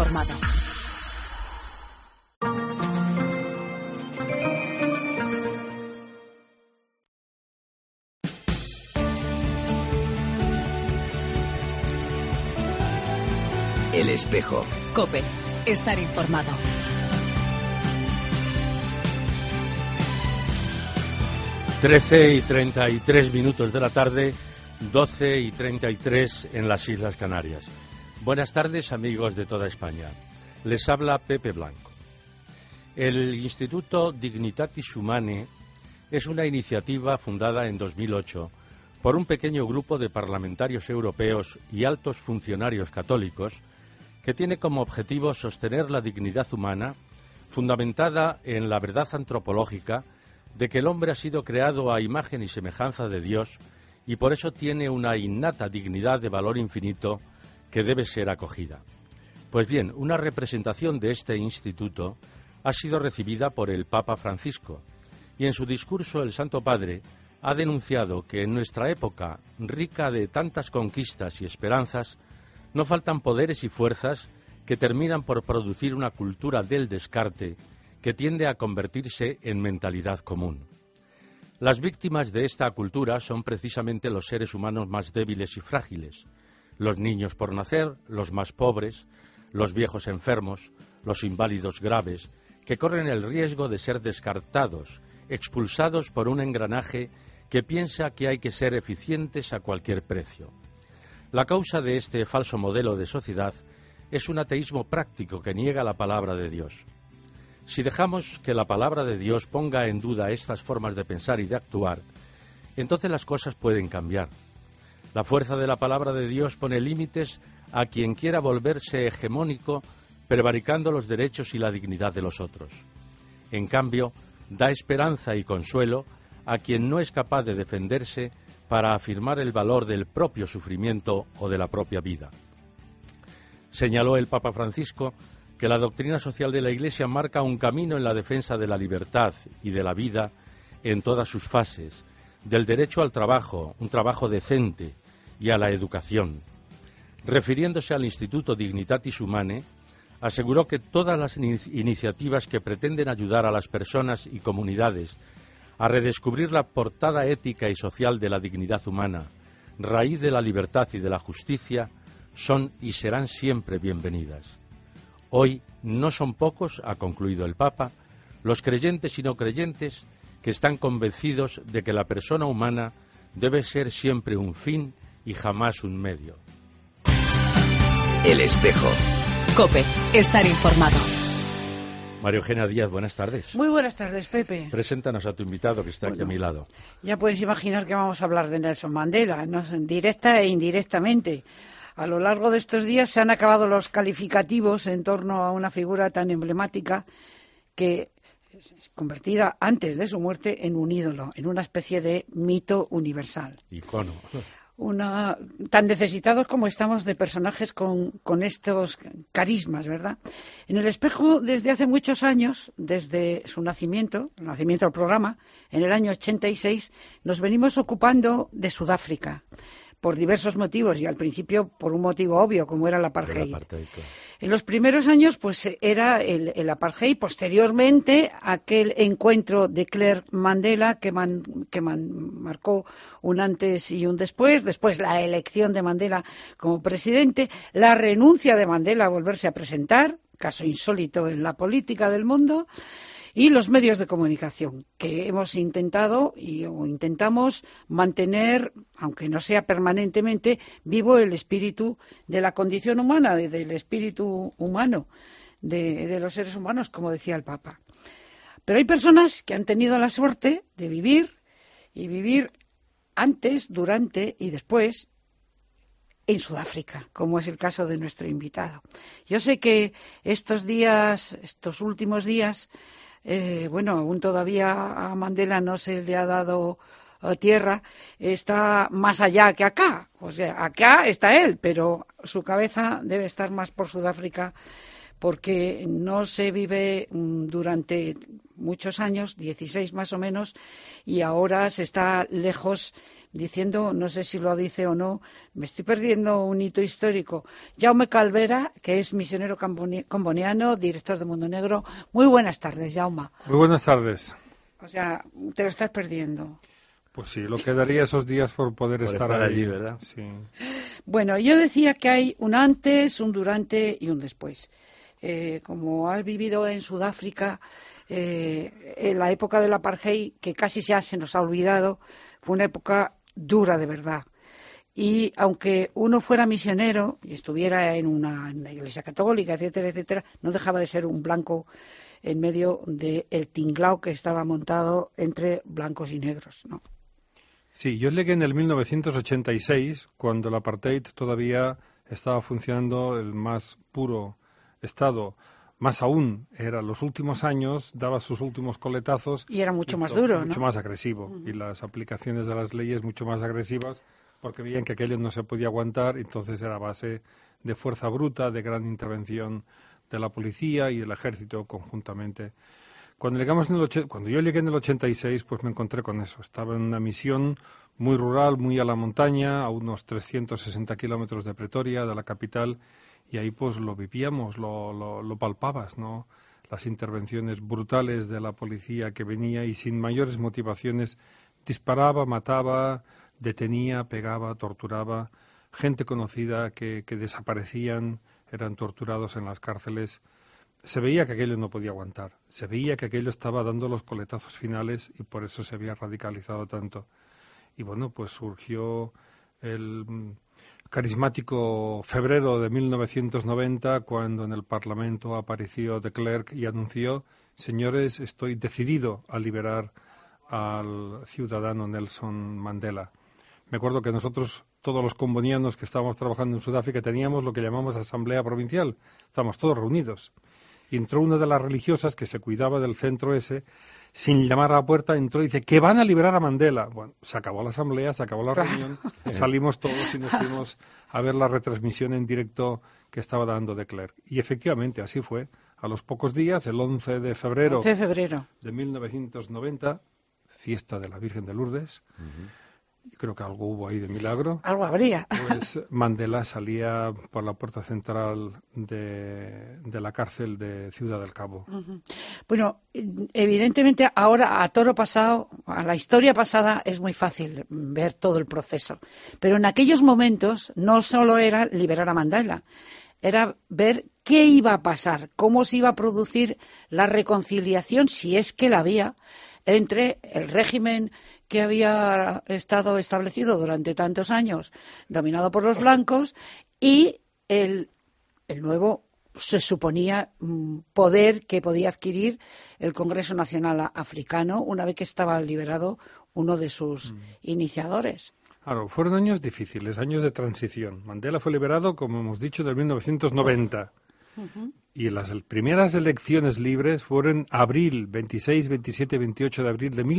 informado. El Espejo. COPE. Estar informado. Trece y 33 minutos de la tarde, 12:33 en las Islas Canarias. Buenas tardes, amigos de toda España. Les habla Pepe Blanco. El Instituto Dignitatis Humanae es una iniciativa fundada en 2008 por un pequeño grupo de parlamentarios europeos y altos funcionarios católicos que tiene como objetivo sostener la dignidad humana fundamentada en la verdad antropológica de que el hombre ha sido creado a imagen y semejanza de Dios y por eso tiene una innata dignidad de valor infinito que debe ser acogida. Pues bien, una representación de este instituto ha sido recibida por el Papa Francisco y en su discurso el Santo Padre ha denunciado que en nuestra época, rica de tantas conquistas y esperanzas, no faltan poderes y fuerzas que terminan por producir una cultura del descarte que tiende a convertirse en mentalidad común. Las víctimas de esta cultura son precisamente los seres humanos más débiles y frágiles, los niños por nacer, los más pobres, los viejos enfermos, los inválidos graves, que corren el riesgo de ser descartados, expulsados por un engranaje que piensa que hay que ser eficientes a cualquier precio. La causa de este falso modelo de sociedad es un ateísmo práctico que niega la palabra de Dios. Si dejamos que la palabra de Dios ponga en duda estas formas de pensar y de actuar, entonces las cosas pueden cambiar. La fuerza de la palabra de Dios pone límites a quien quiera volverse hegemónico, prevaricando los derechos y la dignidad de los otros. En cambio, da esperanza y consuelo a quien no es capaz de defenderse para afirmar el valor del propio sufrimiento o de la propia vida. Señaló el Papa Francisco que la doctrina social de la Iglesia marca un camino en la defensa de la libertad y de la vida en todas sus fases, del derecho al trabajo, un trabajo decente, y a la educación. Refiriéndose al Instituto Dignitatis Humanae, aseguró que todas las iniciativas que pretenden ayudar a las personas y comunidades a redescubrir la portada ética y social de la dignidad humana, raíz de la libertad y de la justicia, son y serán siempre bienvenidas. Hoy no son pocos, ha concluido el Papa, los creyentes y no creyentes que están convencidos de que la persona humana debe ser siempre un fin y jamás un medio. El Espejo. COPE. Estar informado. María Eugenia Díaz, buenas tardes. Muy buenas tardes, Pepe. Preséntanos a tu invitado que está aquí a mi lado. Ya puedes imaginar que vamos a hablar de Nelson Mandela, ¿no? Directa e indirectamente. A lo largo de estos días se han acabado los calificativos en torno a una figura tan emblemática que convertida antes de su muerte en un ídolo, en una especie de mito universal. Icono. Tan necesitados como estamos de personajes con estos carismas, ¿verdad? En El Espejo, desde hace muchos años, desde su nacimiento, el nacimiento del programa, en el año 86, nos venimos ocupando de Sudáfrica, por diversos motivos, y al principio por un motivo obvio, como era el apartheid. En los primeros años, pues era el apartheid, posteriormente aquel encuentro de Clerk Mandela que marcó un antes y un después la elección de Mandela como presidente, la renuncia de Mandela a volverse a presentar, caso insólito en la política del mundo, y los medios de comunicación, que hemos intentado o intentamos mantener, aunque no sea permanentemente, vivo el espíritu de la condición humana, del espíritu humano, de los seres humanos, como decía el Papa. Pero hay personas que han tenido la suerte de vivir, y vivir antes, durante y después, en Sudáfrica, como es el caso de nuestro invitado. Yo sé que estos últimos días, aún todavía a Mandela no se le ha dado tierra, está más allá que acá. O sea, acá está él, pero su cabeza debe estar más por Sudáfrica porque no se vive durante muchos años, 16 más o menos, y ahora se está lejos diciendo, no sé si lo dice o no, me estoy perdiendo un hito histórico. Jaume Calvera, que es misionero comboniano, director de Mundo Negro. Muy buenas tardes, Jaume. Muy buenas tardes. O sea, te lo estás perdiendo. Pues sí, lo que daría esos días por poder estar allí, ¿verdad? Sí. Bueno, yo decía que hay un antes, un durante y un después. Como has vivido en Sudáfrica, en la época del apartheid, que casi ya se nos ha olvidado, fue una época dura de verdad. Y aunque uno fuera misionero y estuviera en una iglesia católica, etcétera, etcétera, no dejaba de ser un blanco en medio del tinglao que estaba montado entre blancos y negros, ¿no? Sí, yo llegué en el 1986, cuando el apartheid todavía estaba funcionando el más puro estado. Más aún, era los últimos años, daba sus últimos coletazos. Y era mucho más duro, ¿no? Mucho más agresivo. Y las aplicaciones de las leyes mucho más agresivas, porque veían que aquello no se podía aguantar, entonces era a base de fuerza bruta, de gran intervención de la policía y el ejército conjuntamente. Cuando yo llegué en el 86, pues me encontré con eso. Estaba en una misión muy rural, muy a la montaña, a unos 360 kilómetros de Pretoria, de la capital, y ahí pues lo vivíamos, lo palpabas, ¿no? Las intervenciones brutales de la policía que venía y sin mayores motivaciones disparaba, mataba, detenía, pegaba, torturaba. Gente conocida que desaparecían, eran torturados en las cárceles. Se veía que aquello no podía aguantar, se veía que aquello estaba dando los coletazos finales y por eso se había radicalizado tanto. Y bueno, pues surgió el carismático febrero de 1990, cuando en el Parlamento apareció de Klerk y anunció: señores, estoy decidido a liberar al ciudadano Nelson Mandela. Me acuerdo que nosotros, todos los combonianos que estábamos trabajando en Sudáfrica, teníamos lo que llamamos asamblea provincial, estábamos todos reunidos. Y entró una de las religiosas que se cuidaba del centro ese, sin llamar a la puerta, entró y dice que van a liberar a Mandela. Bueno, se acabó la asamblea, se acabó la reunión, salimos todos y nos fuimos a ver la retransmisión en directo que estaba dando de Klerk. Y efectivamente, así fue. A los pocos días, el 11 de febrero de 1990, fiesta de la Virgen de Lourdes, creo que algo hubo ahí de milagro. Algo habría. Pues Mandela salía por la puerta central de la cárcel de Ciudad del Cabo. Bueno, evidentemente ahora a toro pasado, a la historia pasada, es muy fácil ver todo el proceso. Pero en aquellos momentos no solo era liberar a Mandela, era ver qué iba a pasar, cómo se iba a producir la reconciliación, si es que la había, entre el régimen que había estado establecido durante tantos años, dominado por los blancos, y el nuevo, se suponía, poder que podía adquirir el Congreso Nacional Africano una vez que estaba liberado uno de sus iniciadores. Claro, fueron años difíciles, años de transición. Mandela fue liberado, como hemos dicho, en 1990. Y las primeras elecciones libres fueron abril, 26, 27 y 28 de abril de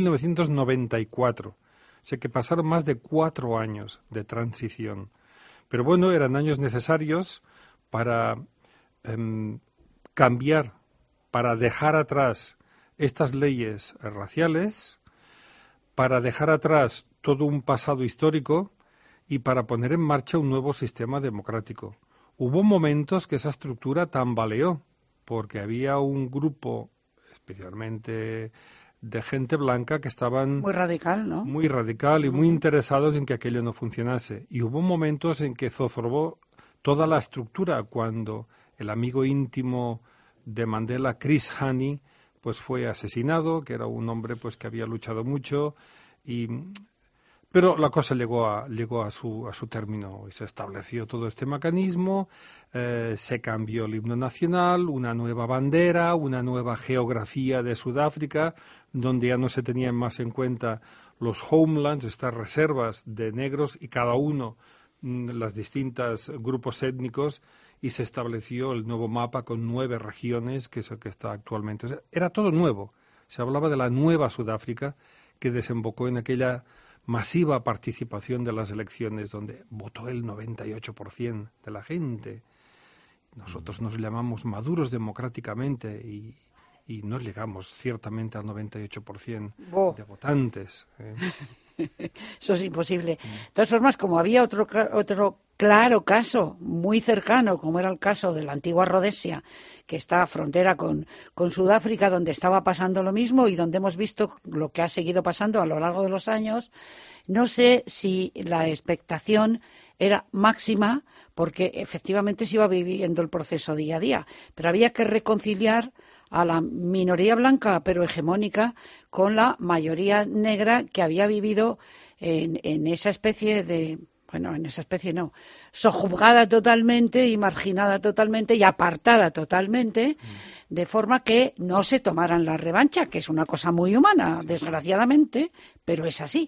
1994. O sea que pasaron más de 4 años de transición. Pero bueno, eran años necesarios para cambiar, para dejar atrás estas leyes raciales, para dejar atrás todo un pasado histórico y para poner en marcha un nuevo sistema democrático. Hubo momentos que esa estructura tambaleó, porque había un grupo, especialmente de gente blanca, que estaban muy radical, ¿no? Muy radical y muy interesados en que aquello no funcionase. Y hubo momentos en que zozobró toda la estructura, cuando el amigo íntimo de Mandela, Chris Hani, pues fue asesinado, que era un hombre pues que había luchado mucho, pero la cosa llegó a su término y se estableció todo este mecanismo, se cambió el himno nacional, una nueva bandera, una nueva geografía de Sudáfrica, donde ya no se tenían más en cuenta los homelands, estas reservas de negros, y cada uno, los distintos grupos étnicos, y se estableció el nuevo mapa con 9 regiones, que es el que está actualmente. O sea, era todo nuevo. Se hablaba de la nueva Sudáfrica, que desembocó en aquella masiva participación de las elecciones, donde votó el 98% de la gente. Nosotros nos llamamos maduros democráticamente y no llegamos ciertamente al 98% de votantes. Eso es imposible. De todas formas, como había otro claro caso muy cercano, como era el caso de la antigua Rodesia, que está a frontera con Sudáfrica, donde estaba pasando lo mismo y donde hemos visto lo que ha seguido pasando a lo largo de los años, no sé si la expectación era máxima, porque efectivamente se iba viviendo el proceso día a día, pero había que reconciliar a la minoría blanca pero hegemónica con la mayoría negra que había vivido en esa especie de, bueno, en esa especie no, sojuzgada totalmente y marginada totalmente y apartada totalmente, de forma que no se tomaran la revancha, que es una cosa muy humana, desgraciadamente, pero es así.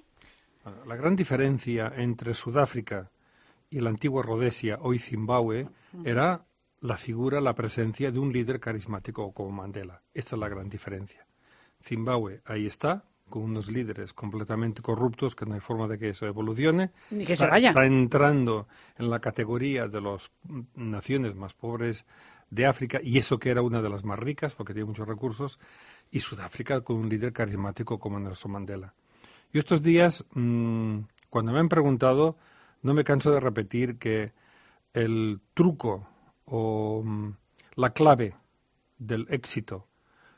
La gran diferencia entre Sudáfrica y la antigua Rodesia, hoy Zimbabue, era la figura, la presencia de un líder carismático como Mandela. Esta es la gran diferencia. Zimbabue ahí está, con unos líderes completamente corruptos, que no hay forma de que eso evolucione. Ni que se vaya. Está entrando en la categoría de las naciones más pobres de África, y eso que era una de las más ricas, porque tiene muchos recursos, y Sudáfrica con un líder carismático como Nelson Mandela. Yo estos días, cuando me han preguntado, no me canso de repetir que el truco o la clave del éxito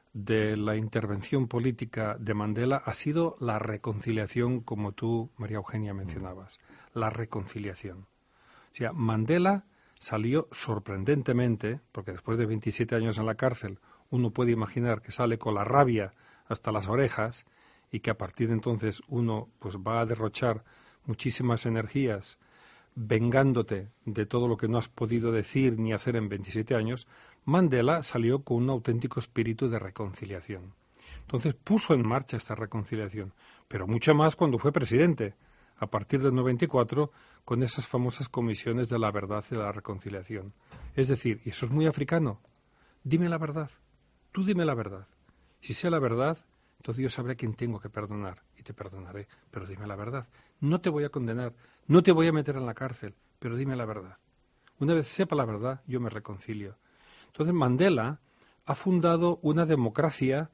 de la intervención política de Mandela ha sido la reconciliación, como tú, María Eugenia, mencionabas. La reconciliación. O sea, Mandela salió sorprendentemente, porque después de 27 años en la cárcel, uno puede imaginar que sale con la rabia hasta las orejas y que a partir de entonces uno pues va a derrochar muchísimas energías vengándote de todo lo que no has podido decir ni hacer en 27 años. Mandela salió con un auténtico espíritu de reconciliación. Entonces puso en marcha esta reconciliación, pero mucho más cuando fue presidente, a partir del 94, con esas famosas comisiones de la verdad y de la reconciliación. Es decir, y eso es muy africano, dime la verdad, tú dime la verdad. Si sé la verdad, entonces yo sabré a quién tengo que perdonar y te perdonaré, pero dime la verdad. No te voy a condenar, no te voy a meter en la cárcel, pero dime la verdad. Una vez sepa la verdad, yo me reconcilio. Entonces Mandela ha fundado una democracia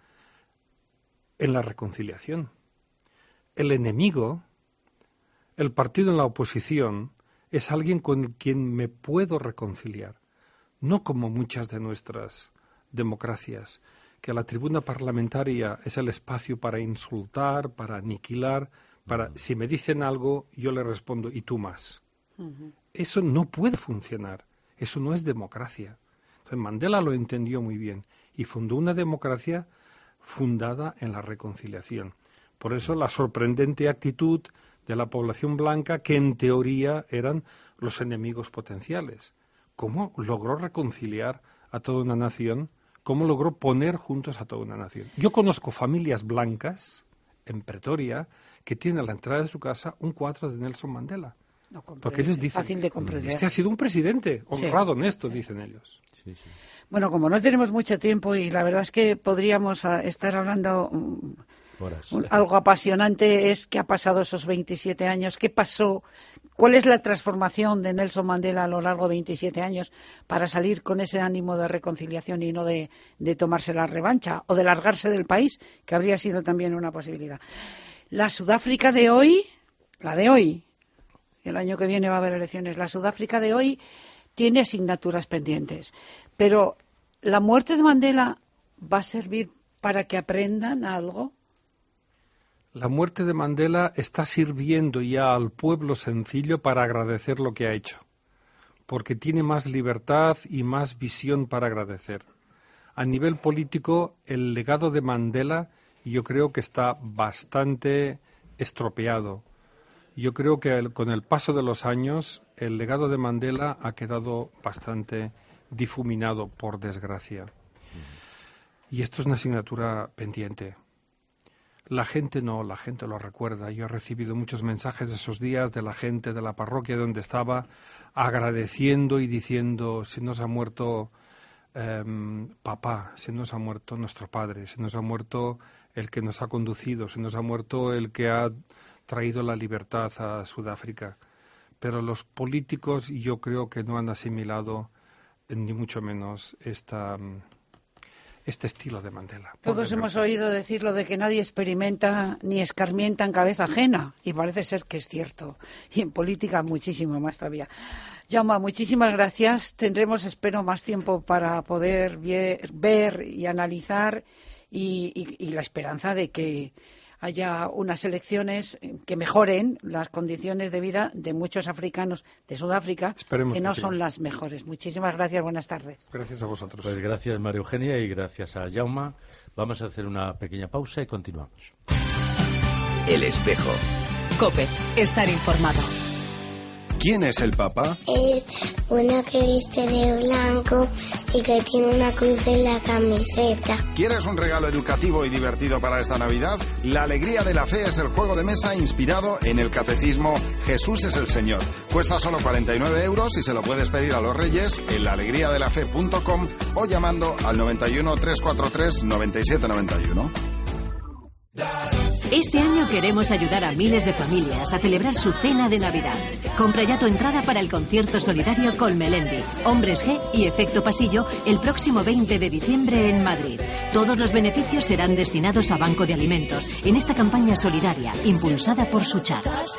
en la reconciliación. El enemigo, el partido en la oposición, es alguien con quien me puedo reconciliar, no como muchas de nuestras democracias, que la tribuna parlamentaria es el espacio para insultar, para aniquilar, para si me dicen algo yo le respondo y tú más. Eso no puede funcionar, eso no es democracia. Entonces Mandela lo entendió muy bien y fundó una democracia fundada en la reconciliación. Por eso la sorprendente actitud de la población blanca, que en teoría eran los enemigos potenciales. ¿Cómo logró reconciliar a toda una nación? ¿Cómo logró poner juntos a toda una nación? Yo conozco familias blancas en Pretoria que tienen a la entrada de su casa un cuadro de Nelson Mandela. No comprende, porque ellos dicen, fácil de comprender. Este ha sido un presidente honrado, honesto, dicen ellos. Sí, sí. Bueno, como no tenemos mucho tiempo y la verdad es que podríamos estar hablando algo apasionante, es qué ha pasado esos 27 años, qué pasó, cuál es la transformación de Nelson Mandela a lo largo de 27 años para salir con ese ánimo de reconciliación y no de tomarse la revancha o de largarse del país, que habría sido también una posibilidad. La Sudáfrica de hoy, el año que viene va a haber elecciones, la Sudáfrica de hoy tiene asignaturas pendientes, pero ¿la muerte de Mandela va a servir para que aprendan algo? La muerte de Mandela está sirviendo ya al pueblo sencillo para agradecer lo que ha hecho, porque tiene más libertad y más visión para agradecer. A nivel político, el legado de Mandela yo creo que está bastante estropeado. Yo creo que con el paso de los años, el legado de Mandela ha quedado bastante difuminado, por desgracia. Y esto es una asignatura pendiente. La gente no, la gente lo recuerda. Yo he recibido muchos mensajes de esos días de la gente de la parroquia donde estaba, agradeciendo y diciendo, se nos ha muerto papá, se nos ha muerto nuestro padre, se nos ha muerto el que nos ha conducido, se nos ha muerto el que ha traído la libertad a Sudáfrica. Pero los políticos yo creo que no han asimilado ni mucho menos este estilo de Mandela. Todos hemos oído decirlo de que nadie experimenta ni escarmienta en cabeza ajena, y parece ser que es cierto. Y en política muchísimo más todavía. Jaume, muchísimas gracias. Tendremos, espero, más tiempo para poder ver y analizar y la esperanza de que haya unas elecciones que mejoren las condiciones de vida de muchos africanos de Sudáfrica. Esperemos que no sí. son las mejores. Muchísimas gracias, buenas tardes. Gracias a vosotros. Pues gracias, María Eugenia, y gracias a Jaume. Vamos a hacer una pequeña pausa y continuamos. El espejo. COPE, estar informado. ¿Quién es el Papa? Es una que viste de blanco y que tiene una cruz en la camiseta. ¿Quieres un regalo educativo y divertido para esta Navidad? La Alegría de la Fe es el juego de mesa inspirado en el catecismo Jesús es el Señor. Cuesta solo 49 € y se lo puedes pedir a los Reyes en laalegriadelafe.com o llamando al 91 343 9791. Este año queremos ayudar a miles de familias a celebrar su cena de Navidad. Compra ya tu entrada para el concierto solidario con Melendi, Hombres G y Efecto Pasillo el próximo 20 de diciembre en Madrid. Todos los beneficios serán destinados a Banco de Alimentos en esta campaña solidaria impulsada por Suchar.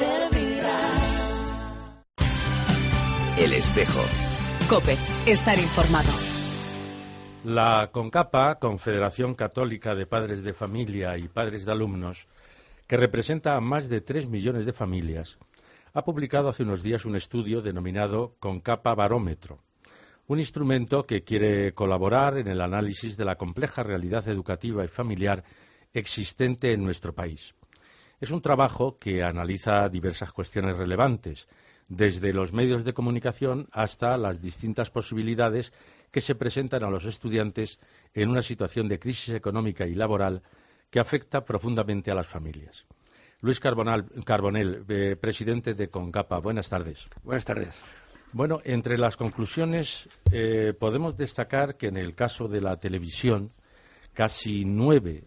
El espejo. COPE, estar informado. La CONCAPA, Confederación Católica de Padres de Familia y Padres de Alumnos, que representa a más de 3 millones de familias, ha publicado hace unos días un estudio denominado CONCAPA Barómetro, un instrumento que quiere colaborar en el análisis de la compleja realidad educativa y familiar existente en nuestro país. Es un trabajo que analiza diversas cuestiones relevantes, desde los medios de comunicación hasta las distintas posibilidades que se presentan a los estudiantes en una situación de crisis económica y laboral que afecta profundamente a las familias. Luis Carbonell, presidente de CONCAPA, buenas tardes. Buenas tardes. Bueno, entre las conclusiones podemos destacar que en el caso de la televisión, casi 9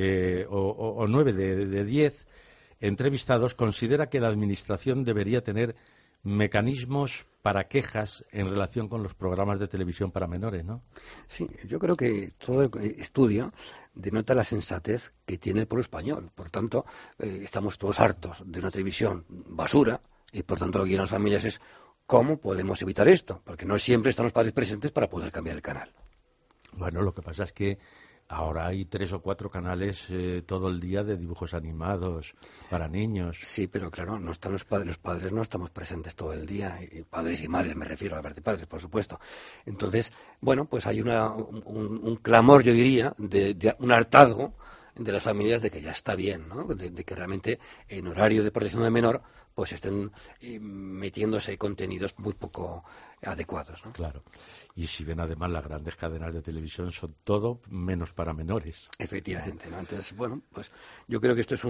de 10 entrevistados considera que la Administración debería tener mecanismos para quejas en relación con los programas de televisión para menores, ¿no? Sí, yo creo que todo el estudio denota la sensatez que tiene el pueblo español. Por tanto, estamos todos hartos de una televisión basura y por tanto lo que quieren las familias es cómo podemos evitar esto, porque no siempre están los padres presentes para poder cambiar el canal. Bueno, lo que pasa es que ahora hay 3 o 4 canales todo el día de dibujos animados para niños. Sí, pero claro, no están los padres no estamos presentes todo el día, y padres y madres me refiero, a la parte de padres, por supuesto. Entonces, bueno, pues hay un clamor, yo diría, de un hartazgo de las familias de que ya está bien, ¿no? De que realmente en horario de protección del menor pues estén metiéndose contenidos muy poco adecuados, ¿no? Claro. Y si ven además las grandes cadenas de televisión son todo menos para menores. Efectivamente, ¿no? Entonces, bueno, pues yo creo que esto es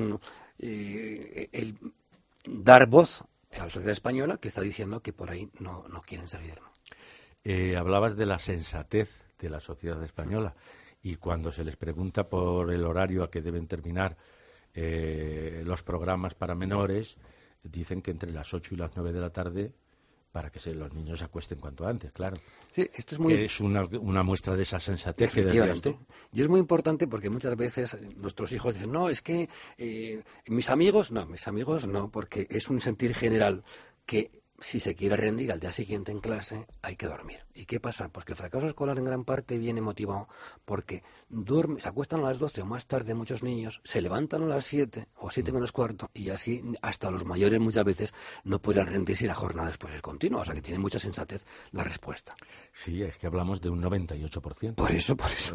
el dar voz a la sociedad española que está diciendo que por ahí no quieren salir, ¿no? Hablabas de la sensatez de la sociedad española y cuando se les pregunta por el horario a que deben terminar los programas para menores, dicen que entre las 8 y las 9 de la tarde para que los niños se acuesten cuanto antes, claro. Sí, esto es muy... Que es una muestra de esa sensatez que decías tú. Y es muy importante porque muchas veces nuestros hijos dicen, no, es que mis amigos no, porque es un sentir general que si se quiere rendir al día siguiente en clase, hay que dormir. ¿Y qué pasa? Pues que el fracaso escolar en gran parte viene motivado porque se acuestan a las 12 o más tarde muchos niños, se levantan a las 7 o 7 menos cuarto y así hasta los mayores muchas veces no pueden rendirse y la jornada después es continua. O sea que tiene mucha sensatez la respuesta. Sí, es que hablamos de un 98%. Por eso. Pues,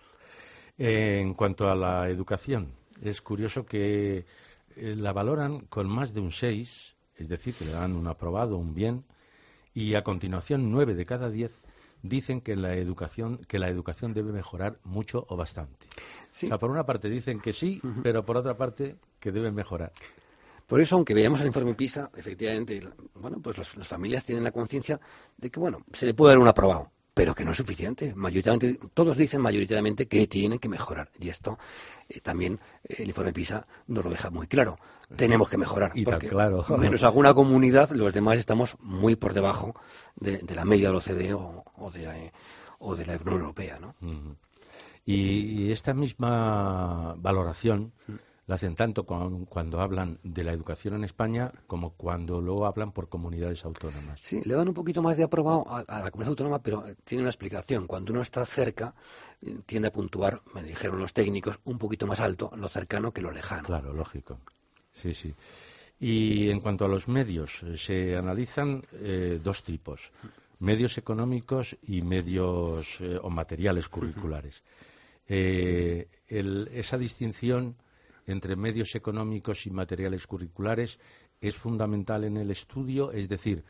en cuanto a la educación, es curioso que la valoran con más de un 6%. Es decir, que le dan un aprobado, un bien, y a continuación 9 de cada 10 dicen que la educación debe mejorar mucho o bastante. Sí. O sea, por una parte dicen que sí, pero por otra parte que debe mejorar. Por eso, aunque veamos el informe PISA, efectivamente, bueno, pues las familias tienen la conciencia de que, bueno, se le puede dar un aprobado, pero que no es suficiente. Mayoritariamente, todos dicen mayoritariamente que tienen que mejorar. Y esto también el informe PISA nos lo deja muy claro. Tenemos que mejorar. Y porque tan claro. menos alguna comunidad, los demás estamos muy por debajo de la media de la OCDE o de la Unión Europea, ¿no? Y esta misma valoración la hacen tanto cuando hablan de la educación en España como cuando luego hablan por comunidades autónomas. Sí, le dan un poquito más de aprobado a la comunidad autónoma, pero tiene una explicación. Cuando uno está cerca, tiende a puntuar, me dijeron los técnicos, un poquito más alto lo cercano que lo lejano. Claro, lógico. Sí, sí. Y en cuanto a los medios, se analizan dos tipos: medios económicos y medios o materiales curriculares. Esa distinción entre medios económicos y materiales curriculares es fundamental en el estudio, es decir,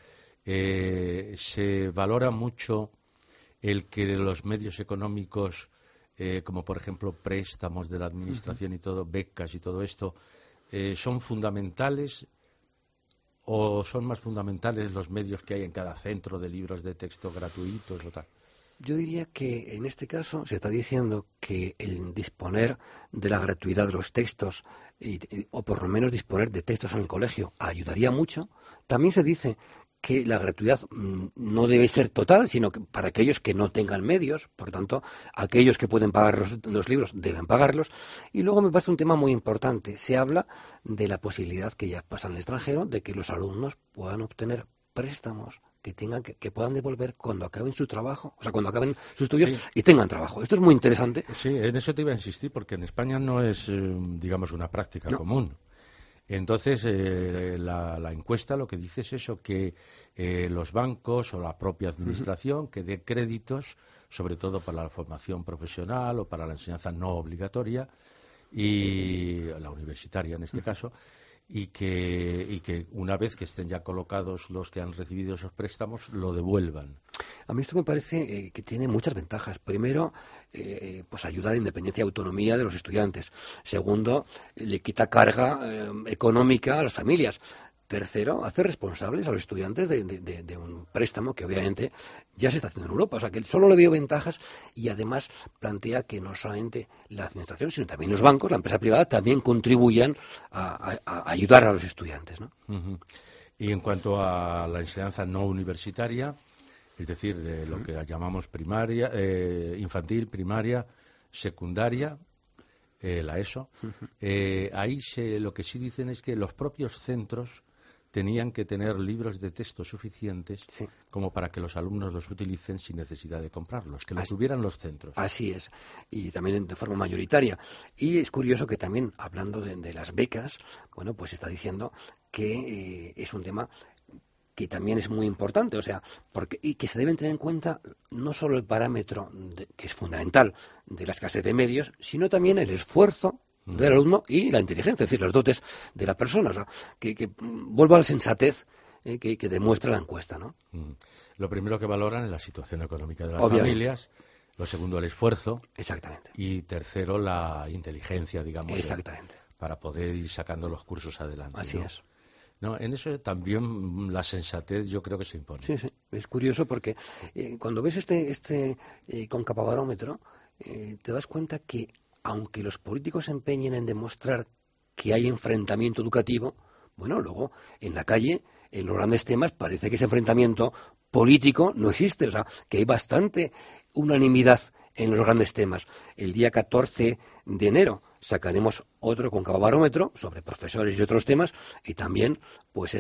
se valora mucho el que los medios económicos, como por ejemplo préstamos de la administración y todo, becas y todo esto, son fundamentales, o son más fundamentales los medios que hay en cada centro de libros de texto gratuitos o tal. Yo diría que en este caso se está diciendo que el disponer de la gratuidad de los textos o por lo menos disponer de textos en el colegio ayudaría mucho. También se dice que la gratuidad no debe ser total, sino que para aquellos que no tengan medios, por tanto, aquellos que pueden pagar los libros deben pagarlos. Y luego me parece un tema muy importante. Se habla de la posibilidad que ya pasa en el extranjero de que los alumnos puedan obtener préstamos que puedan devolver cuando acaben su trabajo, o sea, cuando acaben sus estudios, sí, y tengan trabajo. Esto es muy interesante. Sí, en eso te iba a insistir, porque en España no es, digamos, una práctica común. Entonces, la encuesta lo que dice es eso, que los bancos o la propia administración que dé créditos, sobre todo para la formación profesional o para la enseñanza no obligatoria, y la universitaria en este caso, y que una vez que estén ya colocados los que han recibido esos préstamos, lo devuelvan. A mí esto me parece que tiene muchas ventajas. Primero, pues ayuda a la independencia y autonomía de los estudiantes. Segundo, le quita carga económica a las familias. Tercero, hace responsables a los estudiantes de un préstamo que obviamente ya se está haciendo en Europa. O sea, que solo le veo ventajas, y además plantea que no solamente la administración, sino también los bancos, la empresa privada, también contribuyan a ayudar a los estudiantes, ¿no? Y en cuanto a la enseñanza no universitaria, es decir, de lo que llamamos primaria, infantil, primaria, secundaria, la ESO, ahí lo que sí dicen es que los propios centros tenían que tener libros de texto suficientes, sí, como para que los alumnos los utilicen sin necesidad de comprarlos, que los tuvieran los centros. Así es, y también de forma mayoritaria. Y es curioso que también, hablando de las becas, bueno, pues está diciendo que es un tema que también es muy importante, o sea, y que se deben tener en cuenta no solo el parámetro, que es fundamental, de la escasez de medios, sino también el esfuerzo del alumno y la inteligencia, es decir, los dotes de la persona, o sea, que vuelva a la sensatez que demuestra la encuesta, ¿no? Lo primero que valoran es la situación económica de las familias, lo segundo el esfuerzo, exactamente, y tercero la inteligencia, digamos, exactamente, para poder ir sacando los cursos adelante. Así ¿no? es. No, en eso también la sensatez yo creo que se impone. Sí, sí, es curioso porque cuando ves este concapabarómetro, te das cuenta que aunque los políticos se empeñen en demostrar que hay enfrentamiento educativo, bueno, luego en la calle, en los grandes temas, parece que ese enfrentamiento político no existe, o sea, que hay bastante unanimidad en los grandes temas. El día 14 de enero sacaremos otro concapabarómetro sobre profesores y otros temas, y también pues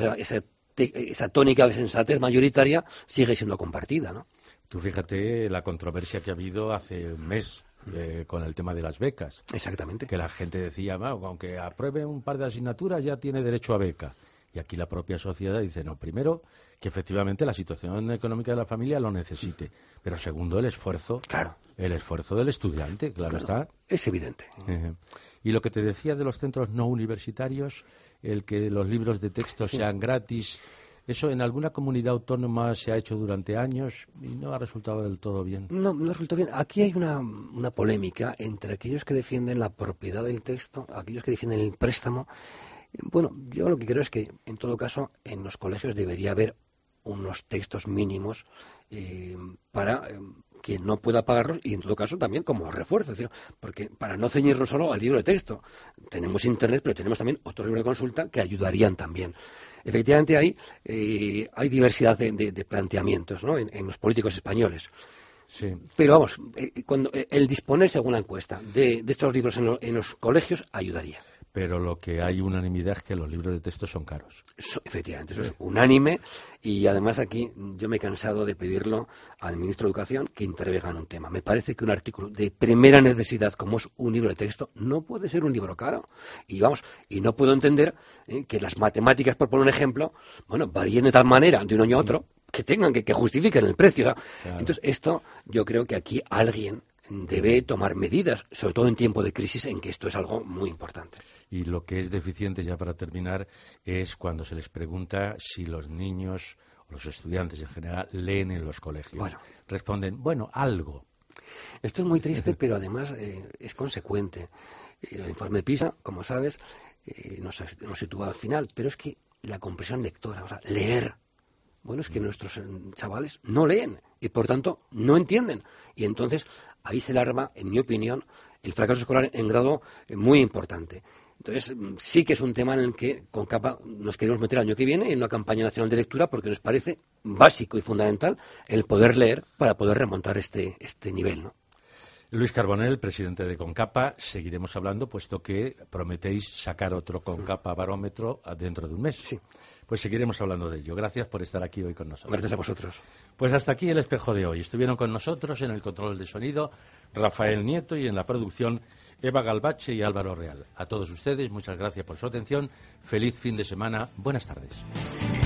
esa tónica de sensatez mayoritaria sigue siendo compartida, ¿no? Tú fíjate la controversia que ha habido hace un mes con el tema de las becas. Exactamente. Que la gente decía, aunque apruebe un par de asignaturas ya tiene derecho a beca. Y aquí la propia sociedad dice, no, primero, que efectivamente la situación económica de la familia lo necesite, pero segundo, el esfuerzo, claro, el esfuerzo del estudiante, claro está. Es evidente. Y lo que te decía de los centros no universitarios, el que los libros de texto sean gratis, eso en alguna comunidad autónoma se ha hecho durante años y no ha resultado del todo bien. No ha resultado bien. Aquí hay una polémica entre aquellos que defienden la propiedad del texto, aquellos que defienden el préstamo. Bueno, yo lo que creo es que, en todo caso, en los colegios debería haber unos textos mínimos para quien no pueda pagarlos y en todo caso también como refuerzo, es decir, porque para no ceñirnos solo al libro de texto, tenemos internet, pero tenemos también otros libros de consulta que ayudarían también. Efectivamente hay diversidad de planteamientos, ¿no?, en los políticos españoles. Sí. Pero vamos, cuando el disponer, según la encuesta, de estos libros en los colegios ayudaría. Pero lo que hay unanimidad es que los libros de texto son caros. Efectivamente, eso es unánime, y además aquí yo me he cansado de pedirlo al ministro de Educación que intervenga en un tema. Me parece que un artículo de primera necesidad como es un libro de texto no puede ser un libro caro. Y no puedo entender que las matemáticas, por poner un ejemplo, varíen de tal manera de un año a otro que tengan que justifiquen el precio. Claro. Entonces esto yo creo que aquí alguien debe tomar medidas, sobre todo en tiempo de crisis, en que esto es algo muy importante. Y lo que es deficiente, ya para terminar, es cuando se les pregunta si los niños o los estudiantes en general leen en los colegios. Responden, algo. Esto es muy triste, pero además es consecuente. El informe PISA, como sabes, nos sitúa al final, pero es que la comprensión lectora, o sea, leer. Es que nuestros chavales no leen y, por tanto, no entienden. Y entonces ahí se larva, en mi opinión, el fracaso escolar en grado muy importante. Entonces, sí que es un tema en el que con CAPA nos queremos meter el año que viene en una campaña nacional de lectura porque nos parece básico y fundamental el poder leer para poder remontar este nivel, ¿no? Luis Carbonell, presidente de CONCAPA, seguiremos hablando, puesto que prometéis sacar otro CONCAPA barómetro dentro de un mes. Sí. Pues seguiremos hablando de ello. Gracias por estar aquí hoy con nosotros. Gracias a vosotros. Pues hasta aquí el espejo de hoy. Estuvieron con nosotros en el control de sonido Rafael Nieto y en la producción Eva Galbache y Álvaro Real. A todos ustedes, muchas gracias por su atención. Feliz fin de semana. Buenas tardes.